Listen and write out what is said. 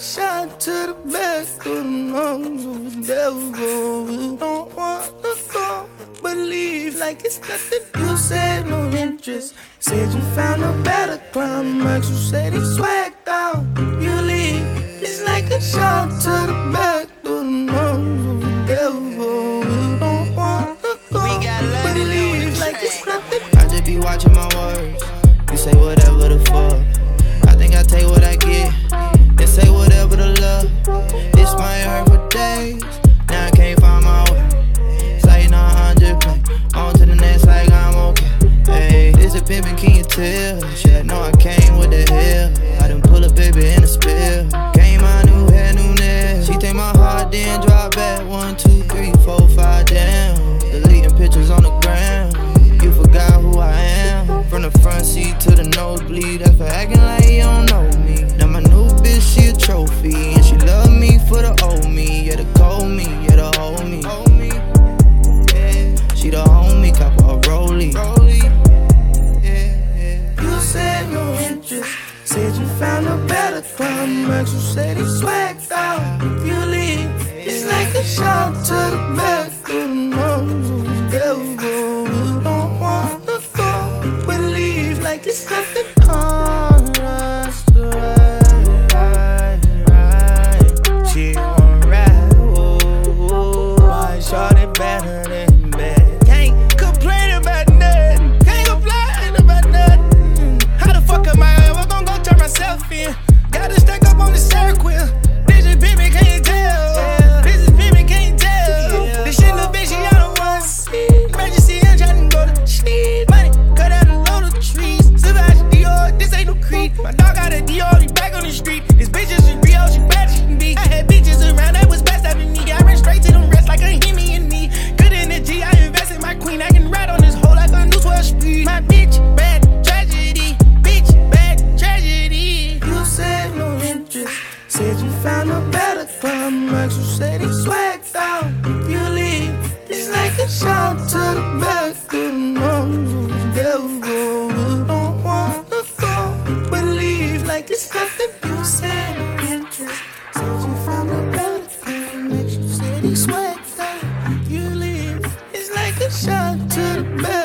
shot to the back of the lungs of the devil. You don't want to go, but leave like it's nothing. You said no interest, said you found a better climax. You said he swagged out, you leave. It's like a shot to the back of the lungs of the devil. You don't want to go, but leave like it's nothing. I just be watching my words. You say whatever the fuck. I think I take what I get. They say whatever the love. This might hurt for days. Now I can't find my way. It's like 900 play. On to the next like I'm okay. Hey, this a pimpin', can you tell? Shit, I know I came with the hell. I done pull a baby in a spill. Came my new hair, new nails. She take my heart, then drop back. 1, 2, 3, 4, 5 down. Deleting pictures on the ground. You forgot who I am. From the front seat to the nosebleed. That's for acting like you don't know me. Now my new bitch, she a trophy. And she love me for the old me. Yeah, the cold me, yeah, the old me. She the homie, cop a rollie. You said no interest, said you found a better climax. You said he swagged out, you leave. It's like a shot to the back of the lungs of the devil. You don't want to go, but leave like it's nothing. That's the right. She on ride, why shorty better than bad? Can't complain about nothing. Can't complain about nothing. How the fuck am I ever gonna go turn myself in? Gotta stack up on the circle. This is baby, can't tell. This is baby, can't tell. This shit little bitch, she out of one. Emergency, I'm trying to go to sleep. Money, cut out a load of trees. Savage Dior, this ain't no creed. My dog got a Dior, he back on the street. This bitch is a Rio, she bad as she can be. I had bitches around, that was best out of me. I ran straight to them rest like a Hemi and me. Good energy, I invest in my queen. I can ride on this hole like a new 12 speed. My bitch, bad tragedy. Bitch, bad tragedy. You said no interest, said you found a better climax. You said he swagged out, you leave. It's like a shot to the back of the lungs of the devil. You don't want to go, but leave like it's nothing. You said no interest, said you found a better climax. You said he swagged out, you leave. It's like a shot to the back.